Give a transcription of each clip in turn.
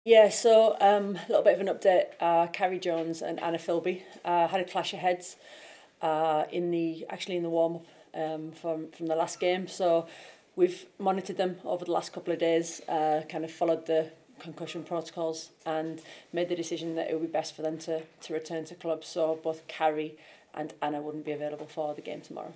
Yeah, so a little bit of an update. Carrie Jones and Anna Philby had a clash of heads in the warm up from the last game. So we've monitored them over the last couple of days, kind of followed the concussion protocols and made the decision that it would be best for them to return to clubs. So both Carrie and Anna wouldn't be available for the game tomorrow.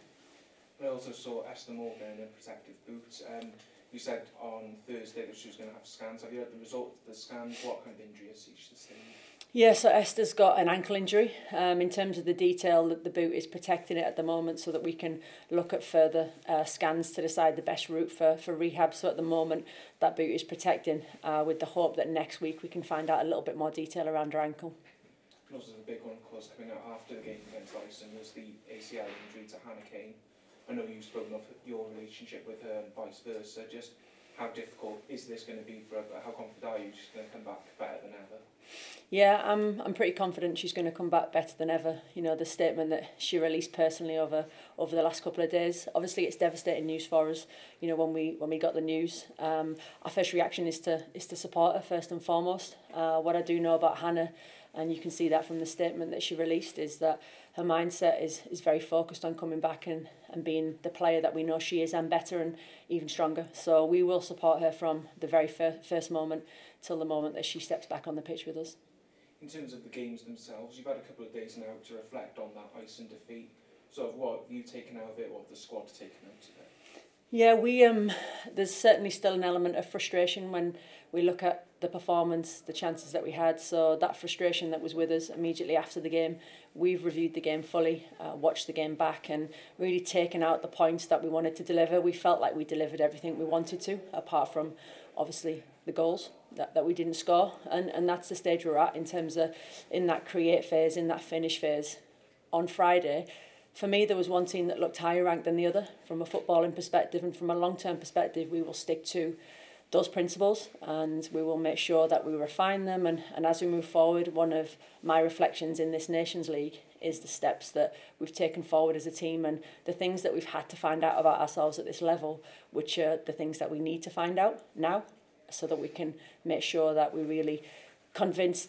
I also saw Esther Morgan in a protective boot. You said on Thursday that she was going to have scans. Have you had the result of the scans? What kind of injury has she sustained? Yeah, so Esther's got an ankle injury. In terms of the detail, that the boot is protecting it at the moment so that we can look at further scans to decide the best route for rehab. So at the moment, that boot is protecting with the hope that next week we can find out a little bit more detail around her ankle. And also the big one, of course, coming out after the game against Iceland was the ACL injury to Hannah Kane. I know you've spoken of your relationship with her and vice versa. Just how difficult is this going to be for her? How confident are you she's going to come back better than ever? Yeah, I'm pretty confident she's going to come back better than ever. You know, the statement that she released personally over the last couple of days. Obviously, it's devastating news for us. You know, when we got the news, our first reaction is to support her first and foremost. What I do know about Hannah, and you can see that from the statement that she released, is that her mindset is very focused on coming back and being the player that we know she is, and better and even stronger. So we will support her from the very first moment till the moment that she steps back on the pitch with us. In terms of the games themselves, you've had a couple of days now to reflect on that Iceland defeat. So what have you taken out of it? What have the squad taken out of it? Yeah, there's certainly still an element of frustration when we look at the performance, the chances that we had. So that frustration that was with us immediately after the game, we've reviewed the game fully, watched the game back, and really taken out the points that we wanted to deliver. We felt like we delivered everything we wanted to, apart from obviously the goals that we didn't score. And that's the stage we're at in terms of in that create phase, in that finish phase. On Friday, for me, there was one team that looked higher ranked than the other from a footballing perspective, and from a long-term perspective, we will stick to those principles and we will make sure that we refine them. And as we move forward, one of my reflections in this Nations League is the steps that we've taken forward as a team and the things that we've had to find out about ourselves at this level, which are the things that we need to find out now so that we can make sure that we really convince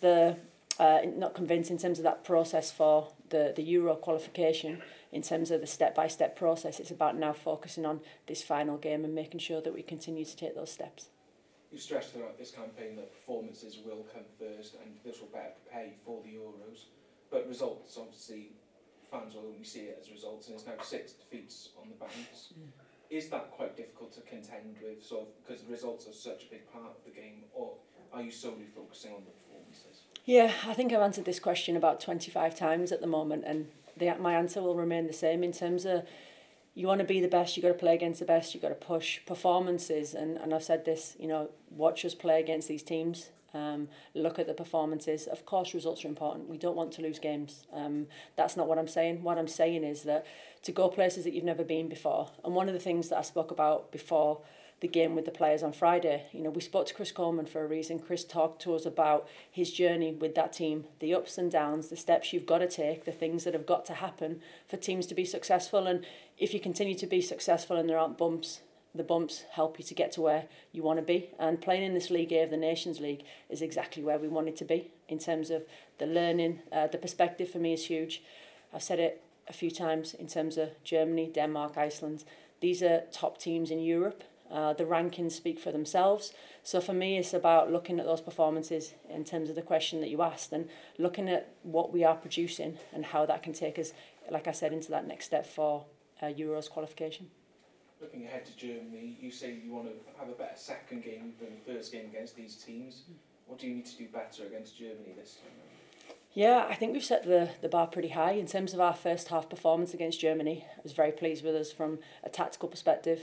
not convince in terms of that process for the Euro qualification, in terms of the step-by-step process. It's about now focusing on this final game and making sure that we continue to take those steps. You've stressed throughout this campaign that performances will come first and this will better prepare you for the Euros. But results, obviously, fans will only see it as results, and it's now 6 defeats on the bounce. Is that quite difficult to contend with, sort of, because the results are such a big part of the game, or are you solely focusing on the performances? Yeah, I think I've answered this question about 25 times at the moment, and my answer will remain the same in terms of you want to be the best, you've got to play against the best, you've got to push performances. And I've said this, you know, watch us play against these teams. Look at the performances. Of course, results are important. We don't want to lose games. That's not what I'm saying. What I'm saying is that to go places that you've never been before. And one of the things that I spoke about before the game with the players on Friday, you know, we spoke to Chris Coleman for a reason. Chris talked to us about his journey with that team, the ups and downs, the steps you've got to take, the things that have got to happen for teams to be successful. And if you continue to be successful and there aren't bumps, the bumps help you to get to where you want to be. And playing in this League A of the Nations League is exactly where we wanted to be in terms of the learning. The perspective for me is huge. I've said it a few times in terms of Germany, Denmark, Iceland. These are top teams in Europe. The rankings speak for themselves. So for me, it's about looking at those performances in terms of the question that you asked and looking at what we are producing and how that can take us, like I said, into that next step for Euros qualification. Looking ahead to Germany, you say you want to have a better second game than the first game against these teams. What do you need to do better against Germany this time? Yeah, I think we've set the bar pretty high in terms of our first half performance against Germany. I was very pleased with us from a tactical perspective.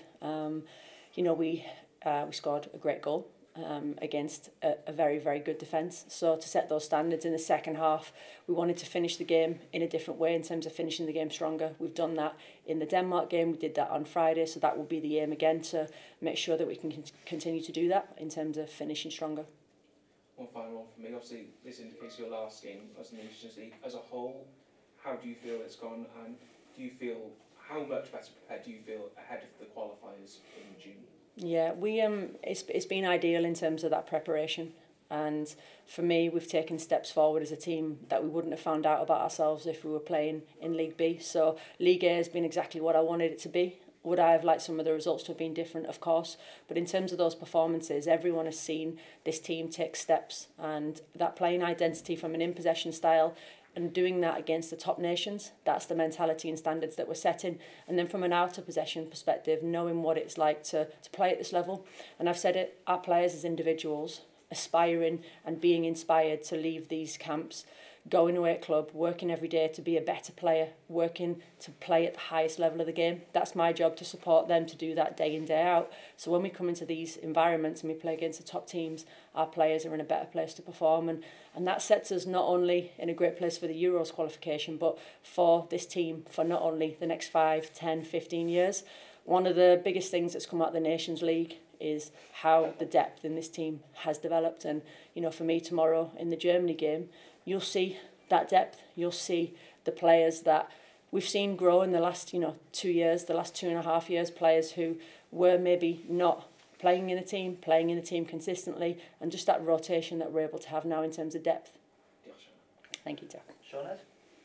You know, we scored a great goal against a very, very good defence. So to set those standards in the second half, we wanted to finish the game in a different way in terms of finishing the game stronger. We've done that in the Denmark game. We did that on Friday. So that will be the aim again, to make sure that we can continue to do that in terms of finishing stronger. One final one for me. Obviously, this indicates your last game as the Nations League. As a whole, how do you feel it's gone? And do you feel, how much better prepared do you feel ahead of the qualifiers in June? Yeah, it's been ideal in terms of that preparation. And for me, we've taken steps forward as a team that we wouldn't have found out about ourselves if we were playing in League B. So League A has been exactly what I wanted it to be. Would I have liked some of the results to have been different? Of course. But in terms of those performances, everyone has seen this team take steps, and that playing identity from an in-possession style and doing that against the top nations, that's the mentality and standards that we're setting. And then from an out-of-possession perspective, knowing what it's like to play at this level. And I've said it, our players as individuals, aspiring and being inspired to leave these camps, going away at club, working every day to be a better player, working to play at the highest level of the game. That's my job, to support them to do that day in, day out. So when we come into these environments and we play against the top teams, our players are in a better place to perform. And that sets us not only in a great place for the Euros qualification, but for this team for not only the next 5, 10, 15 years. One of the biggest things that's come out of the Nations League is how the depth in this team has developed. And, you know, for me tomorrow in the Germany game, you'll see that depth. You'll see the players that we've seen grow in the last, 2 years, the last 2.5 years, players who were maybe not playing in the team consistently, and just that rotation that we're able to have now in terms of depth. Thank you, Jack. Sinead?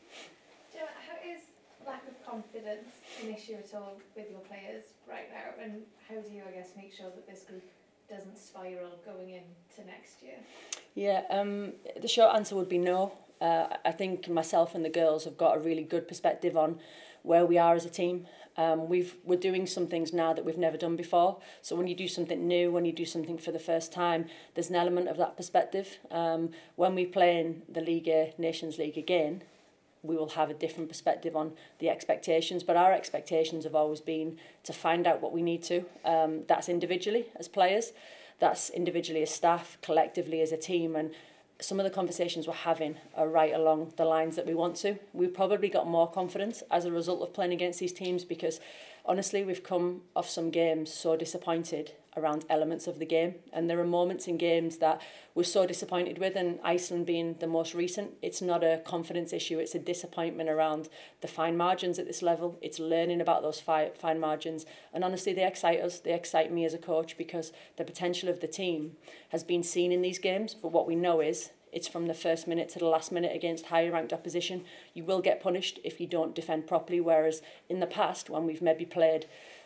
Gemma, how is lack of confidence an issue at all with your players right now, and how do you, I guess, make sure that this group doesn't spiral going into next year? Yeah, the short answer would be no. I think myself and the girls have got a really good perspective on where we are as a team. We're doing some things now that we've never done before. So when you do something new, when you do something for the first time, there's an element of that perspective. When we play in the League A, Nations League again, we will have a different perspective on the expectations. But our expectations have always been to find out what we need to. That's individually as players, that's individually as staff, collectively as a team. And some of the conversations we're having are right along the lines that we want to. We've probably got more confidence as a result of playing against these teams, because honestly, we've come off some games so disappointed around elements of the game. And there are moments in games that we're so disappointed with, and Iceland being the most recent, it's not a confidence issue, it's a disappointment around the fine margins at this level. It's learning about those fine margins. And honestly, they excite us, they excite me as a coach, because the potential of the team has been seen in these games. But what we know is, it's from the first minute to the last minute against higher ranked opposition. You will get punished if you don't defend properly, whereas in the past, when we've maybe played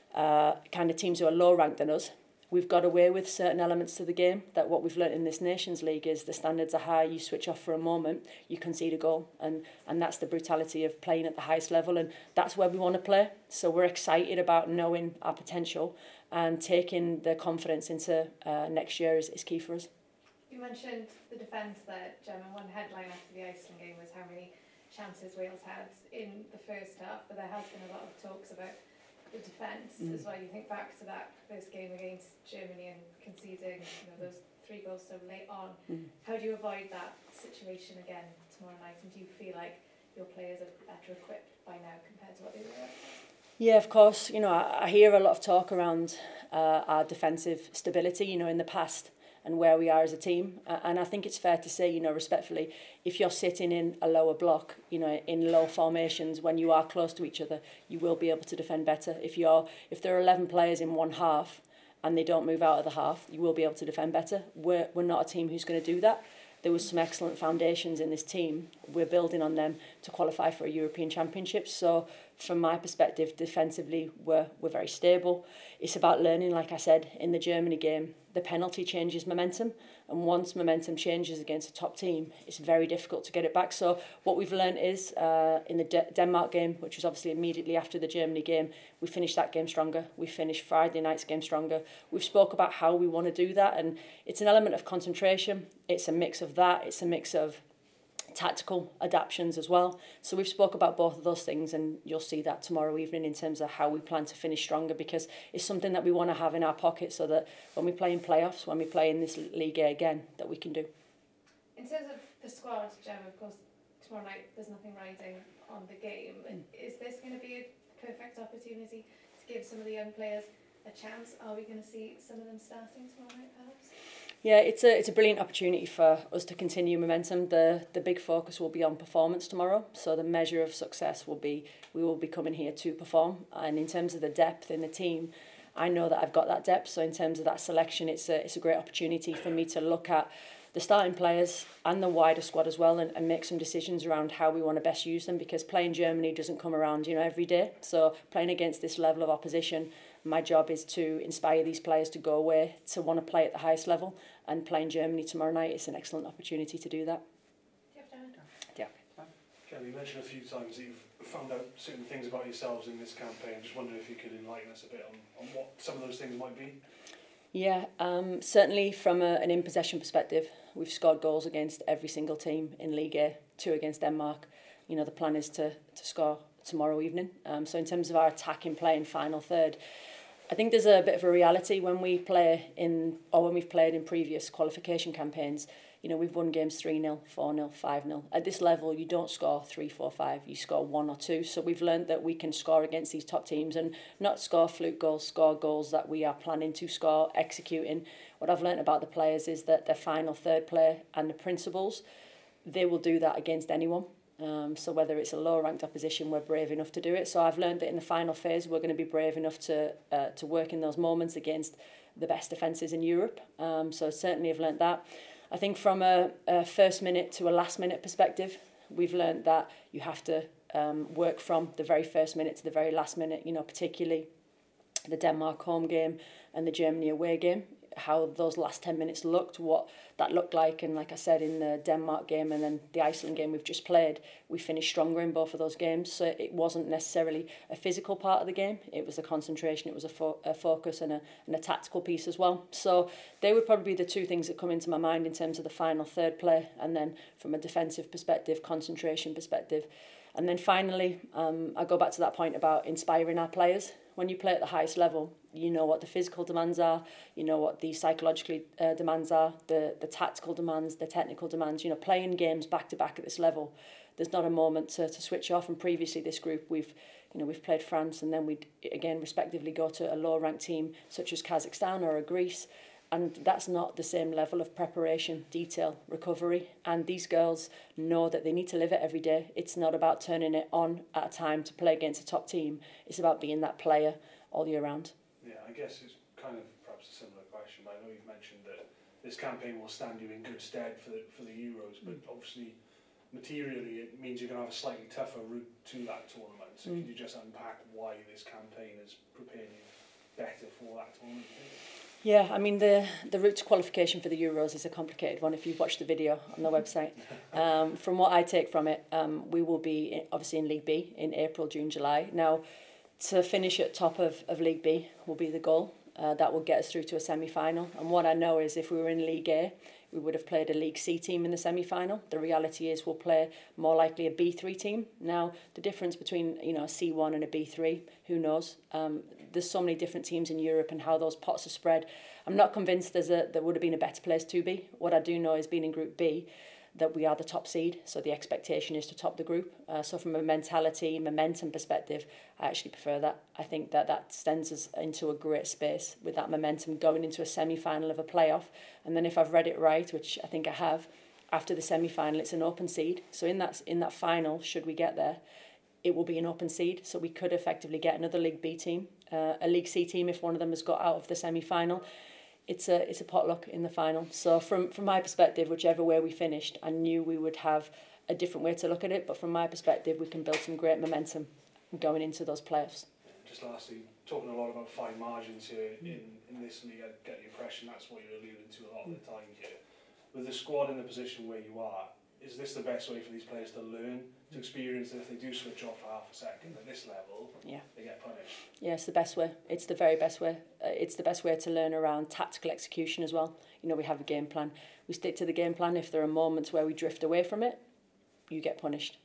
kind of teams who are low ranked than us, we've got away with certain elements to the game. That what we've learnt in this Nations League is the standards are high, you switch off for a moment, you concede a goal. And that's the brutality of playing at the highest level, and that's where we want to play. So we're excited about knowing our potential, and taking the confidence into next year is key for us. You mentioned the defence there, Gemma. One headline after the Iceland game was how many chances Wales had in the first half, but there has been a lot of talks about the defence as well. You think back to that first game against Germany and conceding those 3 goals so late on. How do you avoid that situation again tomorrow night, and do you feel like your players are better equipped by now compared to what they were? Yeah, of course. I hear a lot of talk around our defensive stability, in the past, and where we are as a team. And I think it's fair to say, respectfully, if you're sitting in a lower block, in low formations, when you are close to each other, you will be able to defend better. If there are 11 players in one half and they don't move out of the half, you will be able to defend better. We're not a team who's going to do that. There was some excellent foundations in this team. We're building on them to qualify for a European Championship. So from my perspective, defensively, we're very stable. It's about learning, like I said, in the Germany game, the penalty changes momentum. And once momentum changes against a top team, it's very difficult to get it back. So what we've learned is in the Denmark game, which was obviously immediately after the Germany game, we finished that game stronger. We finished Friday night's game stronger. We've spoke about how we want to do that. And it's an element of concentration. It's a mix of that. It's a mix of tactical adaptations as well. So we've spoke about both of those things, and you'll see that tomorrow evening in terms of how we plan to finish stronger, because it's something that we want to have in our pocket so that when we play in playoffs, when we play in this League A again, that we can do. In terms of the squad, Gemma, of course, tomorrow night there's nothing riding on the game. Is this going to be a perfect opportunity to give some of the young players a chance? Are we going to see some of them starting tomorrow night, perhaps? Yeah, it's a brilliant opportunity for us to continue momentum. The big focus will be on performance tomorrow. So the measure of success will be, we will be coming here to perform. And in terms of the depth in the team, I know that I've got that depth. So in terms of that selection, it's a great opportunity for me to look at the starting players and the wider squad as well, and make some decisions around how we want to best use them, because playing Germany doesn't come around, every day. So playing against this level of opposition, my job is to inspire these players to go away, to want to play at the highest level, and playing Germany tomorrow night is an excellent opportunity to do that. Yeah. Gemma, you mentioned a few times that you've found out certain things about yourselves in this campaign. Just wondering if you could enlighten us a bit on what some of those things might be. Yeah, certainly from an in-possession perspective, we've scored goals against every single team in League A, 2 against Denmark. The plan is to score tomorrow evening. So in terms of our attacking play in final third, I think there's a bit of a reality when we play when we've played in previous qualification campaigns. We've won games 3-0, 4-0, 5-0. At this level, you don't score 3, 4, 5. You score 1 or 2. So we've learned that we can score against these top teams and not score fluke goals, score goals that we are planning to score, executing. What I've learned about the players is that their final third play and the principles, they will do that against anyone. So whether it's a low-ranked opposition, we're brave enough to do it. So I've learned that in the final phase, we're going to be brave enough to work in those moments against the best defences in Europe. So certainly I've learned that. I think from a first minute to a last minute perspective, we've learned that you have to work from the very first minute to the very last minute, particularly the Denmark home game and the Germany away game, how those last 10 minutes looked, what that looked like. And like I said, in the Denmark game and then the Iceland game we've just played, we finished stronger in both of those games. So it wasn't necessarily a physical part of the game. It was a concentration, it was a focus and a tactical piece as well. So they would probably be the 2 things that come into my mind in terms of the final third play, and then from a defensive perspective, concentration perspective. And then finally, I go back to that point about inspiring our players. When you play at the highest level, you know what the physical demands are, you know what the psychological demands are, the tactical demands, the technical demands. Playing games back to back at this level, there's not a moment to switch off. And previously, this group we've played France, and then we'd again respectively go to a lower ranked team such as Kazakhstan or a Greece, and that's not the same level of preparation, detail, recovery. And these girls know that they need to live it every day. It's not about turning it on at a time to play against a top team. It's about being that player all year round. Yeah, I guess it's kind of perhaps a similar question, but I know you've mentioned that this campaign will stand you in good stead for the Euros, but obviously materially it means you're going to have a slightly tougher route to that tournament. So can you just unpack why this campaign is preparing you better for that tournament? Yeah, I mean, the route to qualification for the Euros is a complicated one if you've watched the video on the website. From what I take from it, we will be obviously in League B in April, June, July. Now, to finish at top of League B will be the goal. That will get us through to a semi-final. And what I know is if we were in League A, we would have played a League C team in the semi-final. The reality is we'll play more likely a B3 team. Now, the difference between a C1 and a B3, who knows? There's so many different teams in Europe and how those pots are spread. I'm not convinced there would have been a better place to be. What I do know is being in Group B, that we are the top seed, so the expectation is to top the group. So from a mentality, momentum perspective, I actually prefer that. I think that sends us into a great space with that momentum going into a semi-final of a playoff. And then if I've read it right, which I think I have, after the semi-final, it's an open seed. So in that final, should we get there, it will be an open seed. So we could effectively get another League B team, a League C team if one of them has got out of the semi-final. It's a potluck in the final. So from my perspective, whichever way we finished, I knew we would have a different way to look at it. But from my perspective, we can build some great momentum going into those playoffs. Just lastly, talking a lot about fine margins here in this league, I get the impression that's what you're alluding to a lot of the time here. With the squad in the position where you are, is this the best way for these players to learn, to experience that if they do switch off for half a second at this level, they get punished? Yeah, it's the best way. It's the very best way. It's the best way to learn around tactical execution as well. We have a game plan. We stick to the game plan. If there are moments where we drift away from it, you get punished.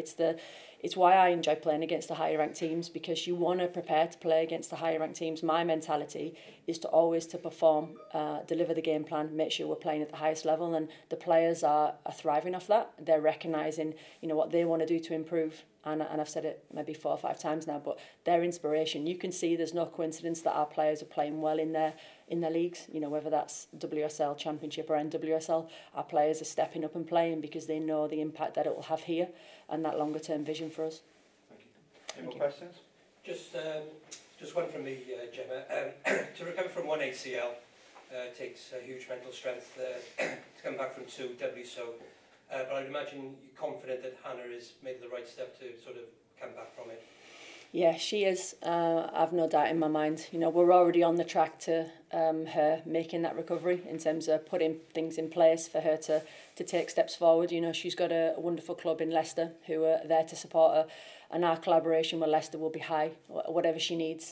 It's why I enjoy playing against the higher ranked teams, because you want to prepare to play against the higher ranked teams. My mentality is to always to perform, deliver the game plan, make sure we're playing at the highest level, and the players are thriving off that. They're recognising what they want to do to improve. And I've said it maybe 4 or 5 times now, but their inspiration, you can see there's no coincidence that our players are playing well in their leagues, whether that's WSL, Championship or NWSL. Our players are stepping up and playing because they know the impact that it will have here and that longer term vision for us. Thank you. Any more questions? Just one from me, Gemma. To recover from one ACL, takes a huge mental strength to come back from 2, doubly so. But I'd imagine you're confident that Hannah has made the right step to sort of come back from it. Yeah, she is. I've no doubt in my mind. You know, we're already on the track to her making that recovery in terms of putting things in place for her to take steps forward. You know, she's got a wonderful club in Leicester who are there to support her, and our collaboration with Leicester will be high, whatever she needs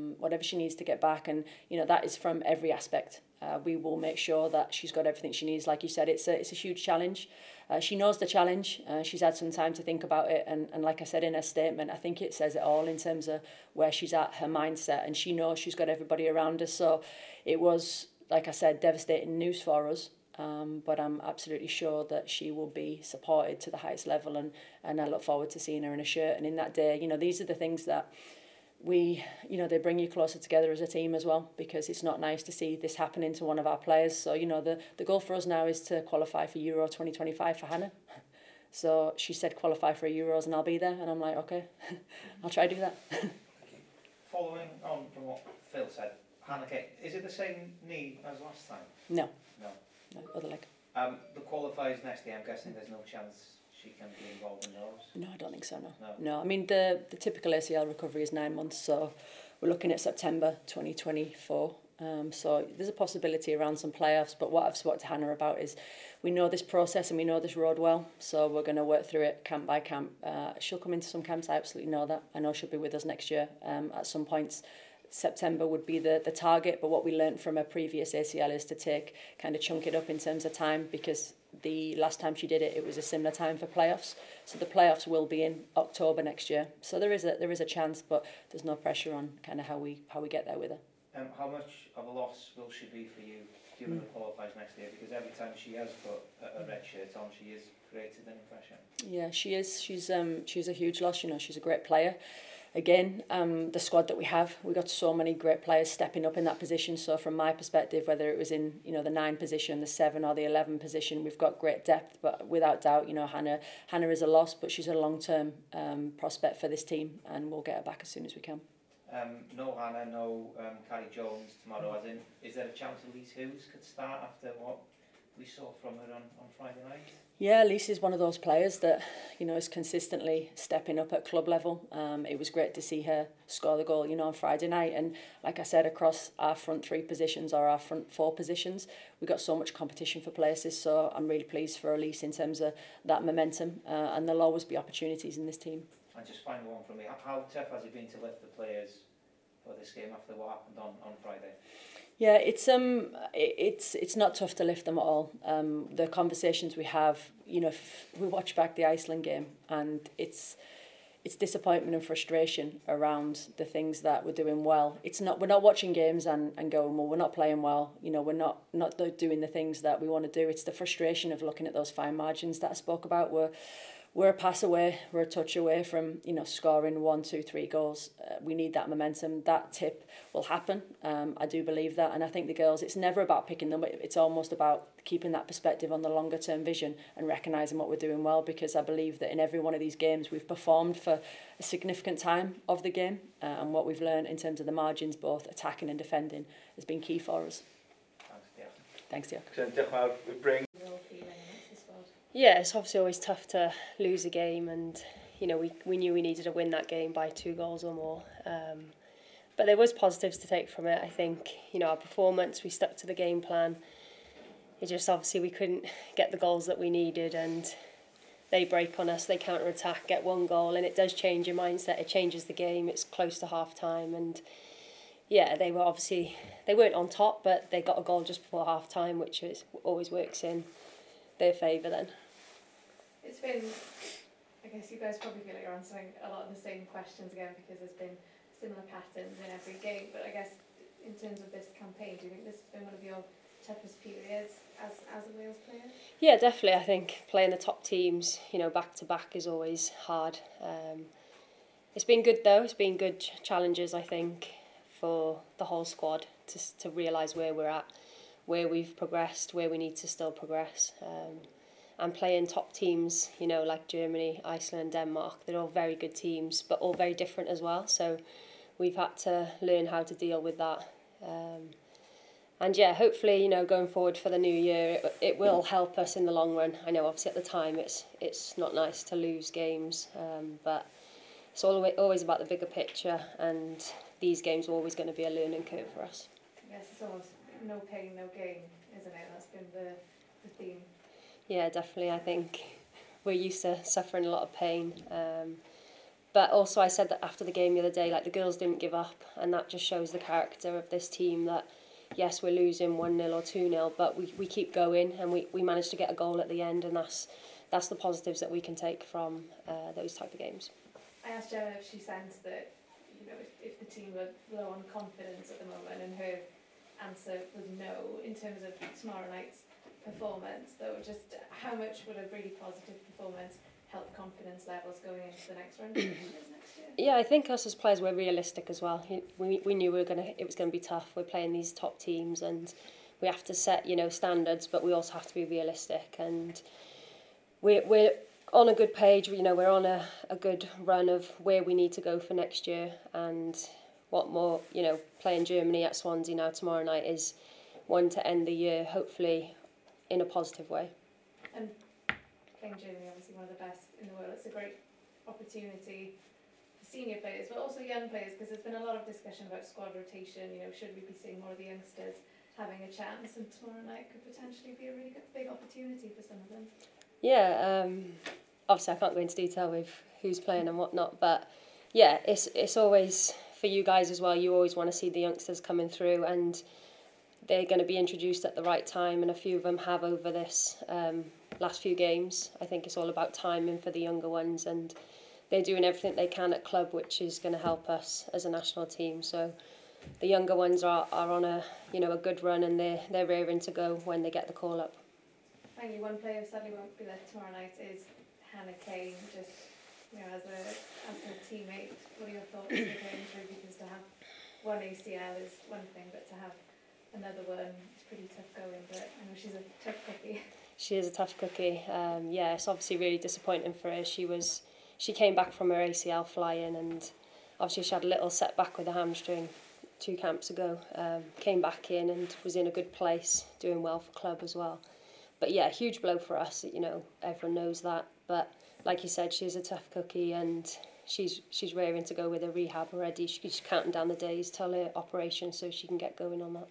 to get back. And, you know, that is from every aspect. We will make sure that she's got everything she needs. Like you said, it's a huge challenge. She knows the challenge. She's had some time to think about it. And like I said in her statement, I think it says it all in terms of where she's at, her mindset. And she knows she's got everybody around her. So it was, like I said, devastating news for us. But I'm absolutely sure that she will be supported to the highest level. And I look forward to seeing her in a shirt. And in that day, you know, these are the things that they bring you closer together as a team as well, because it's not nice to see this happening to one of our players. So, you know, the goal for us now is to qualify for Euro 2025 for Hannah. So she said qualify for Euros and I'll be there. And I'm like, okay, I'll try to do that. Following on from what Phil said, Hannah Kate, is it the same knee as last time? No, other leg. The qualifiers next year, I'm guessing there's no chance she can be involved in those? No, I don't think so, no. I mean, the typical ACL recovery is 9 months, so we're looking at September 2024. So there's a possibility around some playoffs, but what I've spoken to Hannah about is we know this process and we know this road well, so we're going to work through it camp by camp. She'll come into some camps, I absolutely know that. I know she'll be with us next year at some points. September would be the target, but what we learned from a previous ACL is to chunk it up in terms of time, because the last time she did it, it was a similar time for playoffs. So the playoffs will be in October next year. So there is a chance, but there's no pressure on kind of how we get there with her. How much of a loss will she be for you given the qualifiers next year? Because every time she has put a red shirt on, she has created an impression. Yeah, she is. She's a huge loss. You know, she's a great player. Again, the squad that we got so many great players stepping up in that position. So from my perspective, whether it was in, you know, the 9 position, the 7 or the 11 position, we've got great depth. But without doubt, you know, Hannah is a loss, but she's a long-term prospect for this team, and we'll get her back as soon as we can. No Hannah, no Carrie Jones tomorrow. As in, is there a chance Elise Hughes could start after what we saw from her on Friday night? Yeah, Elise is one of those players that, you know, is consistently stepping up at club level. It was great to see her score the goal, you know, on Friday night. And like I said, across our front 3 positions or our front 4 positions, we got so much competition for places. So I'm really pleased for Elise in terms of that momentum. And there'll always be opportunities in this team. And just final one from me. How tough has it been to lift the players for this game after what happened on Friday? Yeah, it's not tough to lift them at all. The conversations we have, you know, we watch back the Iceland game, and it's disappointment and frustration around the things that we're doing well. We're not watching games and going, well, we're not playing well. You know, we're not doing the things that we want to do. It's the frustration of looking at those fine margins that I spoke about. We're a pass away, we're a touch away from, you know, scoring 1, 2, 3 goals. We need that momentum. That tip will happen. I do believe that. And I think the girls, it's never about picking them. It's almost about keeping that perspective on the longer term vision and recognising what we're doing well, because I believe that in every one of these games we've performed for a significant time of the game. And what we've learned in terms of the margins, both attacking and defending, has been key for us. Thanks, Diolch. Yeah, it's obviously always tough to lose a game, and you know we knew we needed to win that game by 2 goals or more. But there was positives to take from it. I think, you know, our performance, we stuck to the game plan. It just obviously we couldn't get the goals that we needed, and they break on us, they counter attack, get 1 goal, and it does change your mindset. It changes the game. It's close to half time, and yeah, they weren't on top, but they got a goal just before half time, which always works in their favour then. It's been, I guess you guys probably feel like you're answering a lot of the same questions again, because there's been similar patterns in every game, but I guess in terms of this campaign, do you think this has been one of your toughest periods as a Wales player? Yeah, definitely. I think playing the top teams, you know, back to back is always hard. It's been good though. It's been good challenges, I think, for the whole squad to realise where we're at, where we've progressed, where we need to still progress. And playing top teams, you know, like Germany, Iceland, Denmark, they're all very good teams, but all very different as well. So we've had to learn how to deal with that. And yeah, hopefully, going forward for the new year, it will help us in the long run. I know obviously at the time it's not nice to lose games, but it's always about the bigger picture, and these games are always going to be a learning curve for us. Yes, it's almost no pain, no gain, isn't it? That's been the theme. Yeah, definitely. I think we're used to suffering a lot of pain. But also I said that after the game the other day, like the girls didn't give up, and that just shows the character of this team that, yes, we're losing 1-0 or 2-0, but we keep going, and we managed to get a goal at the end, and that's the positives that we can take from those type of games. I asked Gemma if she sensed that, if the team were low on confidence at the moment, and her answer was no in terms of tomorrow night's performance, though. Just how much would a really positive performance help confidence levels going into the next round next year? Yeah, I think us as players were realistic as well. We knew it was going to be tough. We're playing these top teams, and we have to set standards, but we also have to be realistic. And we're on a good page. We're on a good run of where we need to go for next year. And what more, playing Germany at Swansea now tomorrow night is one to end the year, hopefully in a positive way. And playing Germany, obviously one of the best in the world, it's a great opportunity for senior players, but also young players, because there's been a lot of discussion about squad rotation. Should we be seeing more of the youngsters having a chance? And tomorrow night could potentially be a really good, big opportunity for some of them. Yeah, obviously I can't go into detail with who's playing and whatnot, but yeah, it's always, for you guys as well, you always want to see the youngsters coming through, and they're going to be introduced at the right time, and a few of them have over this last few games. I think it's all about timing for the younger ones, and they're doing everything they can at club, which is going to help us as a national team. So the younger ones are on a good run, and they're raring to go when they get the call up. Finally, one player who sadly won't be there tomorrow night is Hannah Kane. Just as a teammate, what are your thoughts on her injury? Because to have one ACL is one thing, but to have another one, it's pretty tough going. But I know she's a tough cookie. She is a tough cookie. Yeah, it's obviously really disappointing for her. She came back from her ACL flying, and obviously she had a little setback with the hamstring 2 camps ago. Came back in and was in a good place, doing well for club as well. But yeah, huge blow for us. Everyone knows that. But like you said, she's a tough cookie, and she's raring to go with her rehab already. She's counting down the days till her operation so she can get going on that.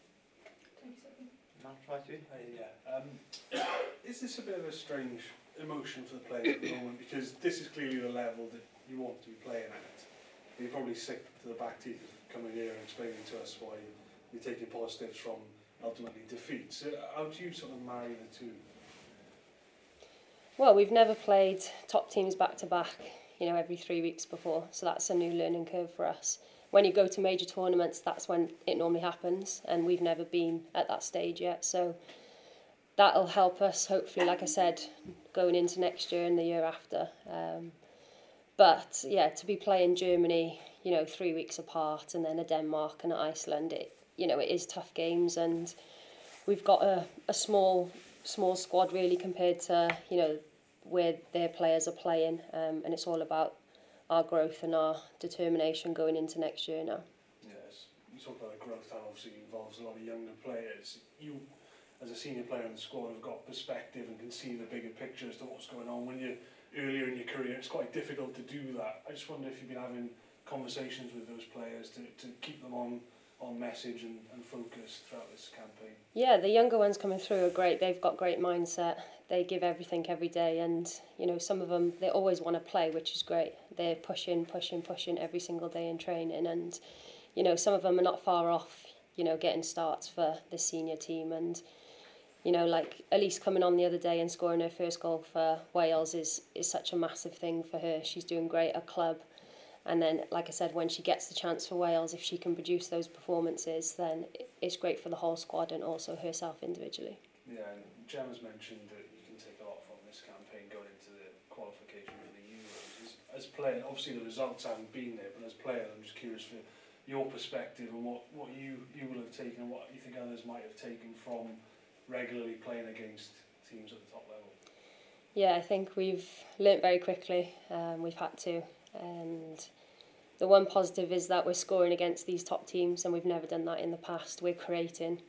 Is this a bit of a strange emotion for the players at the moment? Because this is clearly the level that you want to be playing at. You're probably sick to the back teeth of coming here and explaining to us why you're taking positives from ultimately defeats. How do you sort of marry the two? Well, we've never played top teams back to back, every 3 weeks before. So that's a new learning curve for us. When you go to major tournaments, that's when it normally happens, and we've never been at that stage yet. So that'll help us, hopefully, like I said, going into next year and the year after. But yeah, to be playing Germany, 3 weeks apart, and then a Denmark and an Iceland, it is tough games, and we've got a small squad really compared to where their players are playing, and it's all about our growth and our determination going into next year now. Yes, you talk about the growth, that obviously involves a lot of younger players. You, as a senior player in the squad, have got perspective and can see the bigger picture as to what's going on. When you're earlier in your career, it's quite difficult to do that. I just wonder if you've been having conversations with those players to keep them on message and focus throughout this campaign. Yeah, the younger ones coming through are great. They've got great mindset. They give everything every day, and some of them, they always want to play, which is great. They're pushing every single day in training, and some of them are not far off getting starts for the senior team. And like Elise coming on the other day and scoring her first goal for Wales is such a massive thing for her. She's doing great at club. And then, like I said, when she gets the chance for Wales, if she can produce those performances, then it's great for the whole squad and also herself individually. Yeah, and Gemma's mentioned that you can take a lot from this campaign going into the qualification for the Euros. As player, obviously the results haven't been there, but as player, I'm just curious for your perspective and what you will have taken and what you think others might have taken from regularly playing against teams at the top level. Yeah, I think we've learnt very quickly. We've had to. And the one positive is that we're scoring against these top teams, and we've never done that in the past. We're creating,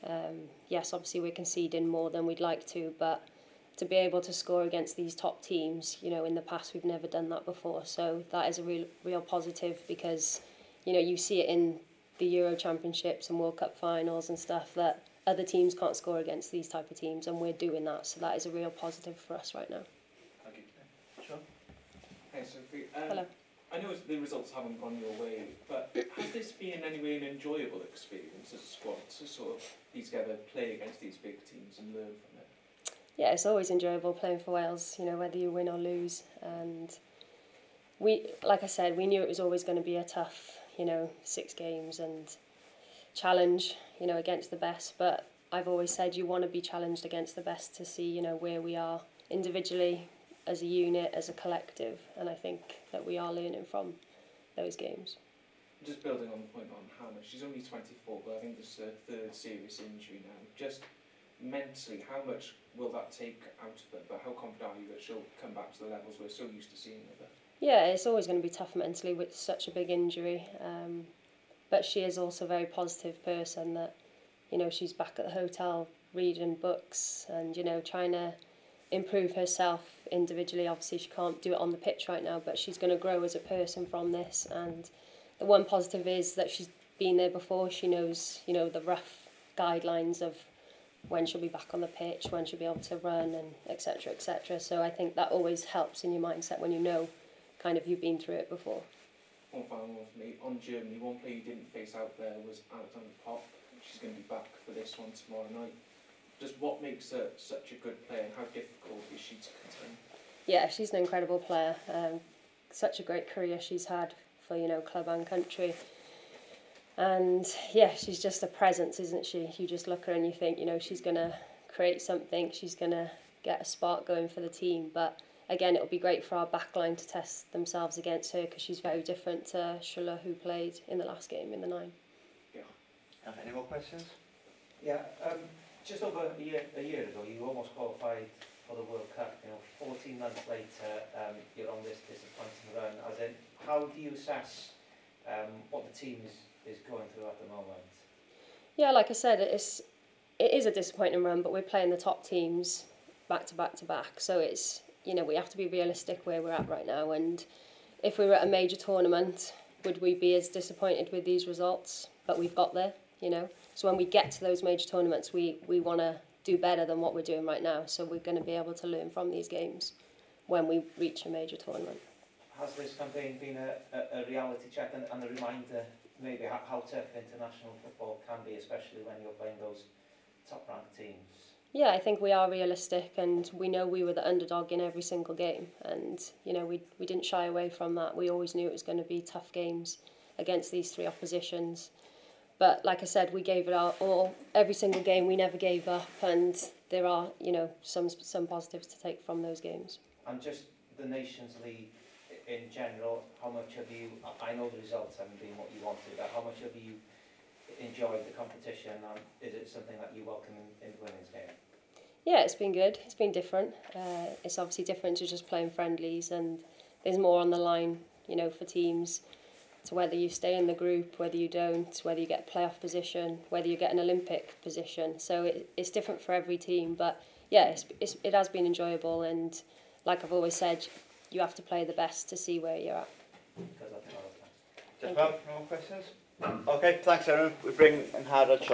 Yes, obviously we're conceding more than we'd like to, but to be able to score against these top teams, you know, in the past we've never done that before. So that is a real positive, because, you know, you see it in the Euro Championships and World Cup finals and stuff, that other teams can't score against these type of teams, and we're doing that. So that is a real positive for us right now. Thank you. Sure. Hey Sophie, Hello. I know the results haven't gone your way, but has this been in any way an enjoyable experience as a squad to sort of be together, play against these big teams and learn from it? Yeah, it's always enjoyable playing for Wales, you know, whether you win or lose. And we, like I said, we knew it was always going to be a tough, you know, 6 games and challenge, you know, against the best. But I've always said you want to be challenged against the best to see, you know, where we are individually, as a unit, as a collective. And I think that we are learning from those games. Just building on the point on Hannah, she's only 24, but I think this is her 3rd serious injury now. Just mentally, how much will that take out of her? But how confident are you that she'll come back to the levels we're so used to seeing of her? Yeah, it's always going to be tough mentally with such a big injury. But she is also a very positive person, that, you know, she's back at the hotel reading books and, you know, trying to improve herself individually. Obviously she can't do it on the pitch right now, but she's going to grow as a person from this. And the one positive is that she's been there before. She knows, you know, the rough guidelines of when she'll be back on the pitch, when she'll be able to run, and etc, etc. So I think that always helps in your mindset when you know kind of you've been through it before. One final one for me. On Germany, one player you didn't face out there was Alexander Pop. She's going to be back for this one tomorrow night. Just what makes her such a good player, and how difficult is she to contain? Yeah, she's an incredible player. Such a great career she's had for, you know, club and country. And yeah, she's just a presence, isn't she? You just look at her and you think, you know, she's going to create something, she's going to get a spark going for the team. But again, it'll be great for our backline to test themselves against her, because she's very different to Schuller, who played in the last game in the 9. Yeah. Any more questions? Yeah, just over a year ago, you almost qualified for the World Cup. You know, 14 months later, you're on this disappointing run. As in, how do you assess what the team is going through at the moment? Yeah, like I said, it is a disappointing run, but we're playing the top teams back to back to back. So it's, you know, we have to be realistic where we're at right now. And if we were at a major tournament, would we be as disappointed with these results? But we've got there, you know. So when we get to those major tournaments, we want to do better than what we're doing right now. So we're going to be able to learn from these games when we reach a major tournament. Has this campaign been a reality check and a reminder maybe how tough international football can be, especially when you're playing those top-ranked teams? Yeah, I think we are realistic, and we know we were the underdog in every single game. And, you know, we didn't shy away from that. We always knew it was going to be tough games against these 3 oppositions. But like I said, we gave it our all. Every single game, we never gave up, and there are, you know, some positives to take from those games. And just the Nations League in general, how much have you, I know the results haven't been what you wanted, but how much have you enjoyed the competition, and is it something that you welcome in the women's game? Yeah, it's been good. It's been different. It's obviously different to just playing friendlies, and there's more on the line, you know, for teams. So whether you stay in the group, whether you don't, whether you get a playoff position, whether you get an Olympic position. So it's different for every team. But yeah, it has been enjoyable, and like I've always said, you have to play the best to see where you're at. Just about, no more questions? Okay, thanks everyone. We bring in Harald.